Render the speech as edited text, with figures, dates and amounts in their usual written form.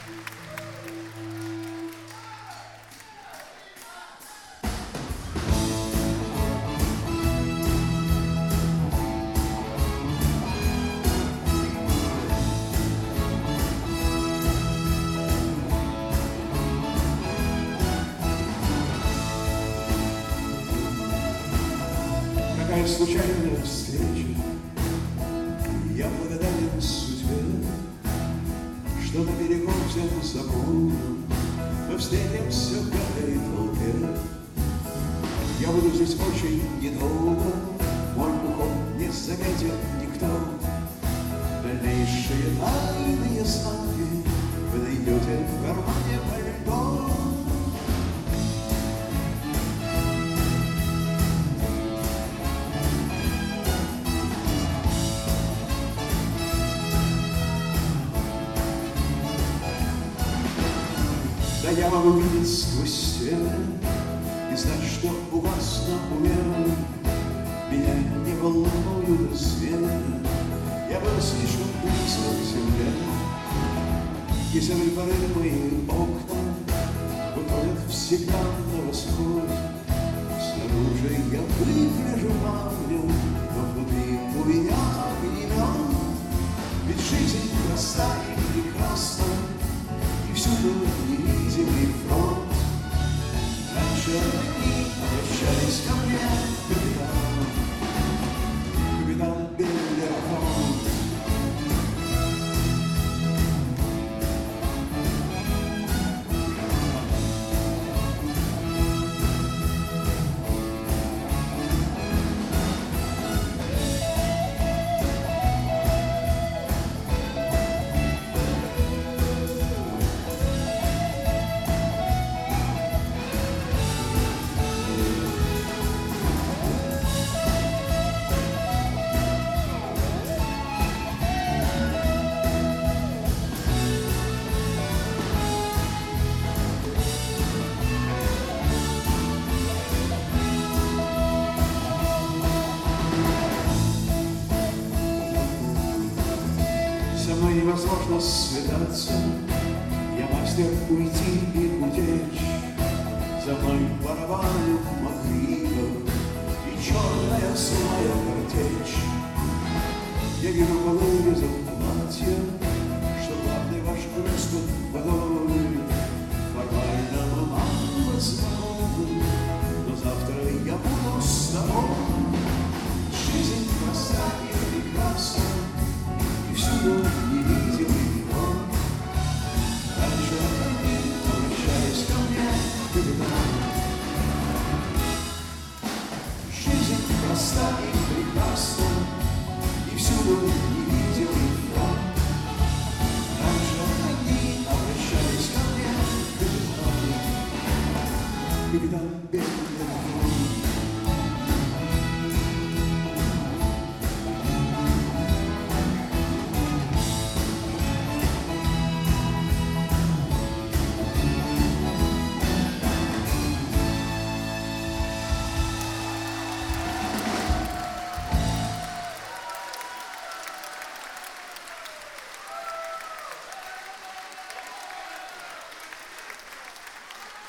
Какая случайная встреча, я благодарен судьбе, что на берегу всем забудем мы встретимся в этой толпе. Я буду здесь очень недолго, мой уход не заметит никто. Дальнейшие тайные знаки вы найдете в кармане пальто. Да я могу видеть сквозь стены и знать, что у вас на уме. Меня не волнуют измены, я был слишком близко к земле. Если вы поры мои окна выходят всегда на восход, снаружи я выгляжу марнем, но внутри у меня огнемет. Ведь жизнь проста и прекрасна, и всюду невидимый фронт. Раньше они обращались ко мне, капитан Беллерфонт. Со мной невозможно связаться, я мастер уйти и утечь. За мной барабанит мотивов и черная злая картечь. Я вижу по вырезам платья, что главный ваш груз под водой. Формально мы мало знакомы, но завтра я буду с тобой. Жизнь проста и прекрасна, и всюду невидимый фронт. Раньше они обращались ко мне, капитан. Жизнь проста и прекрасна, и всюду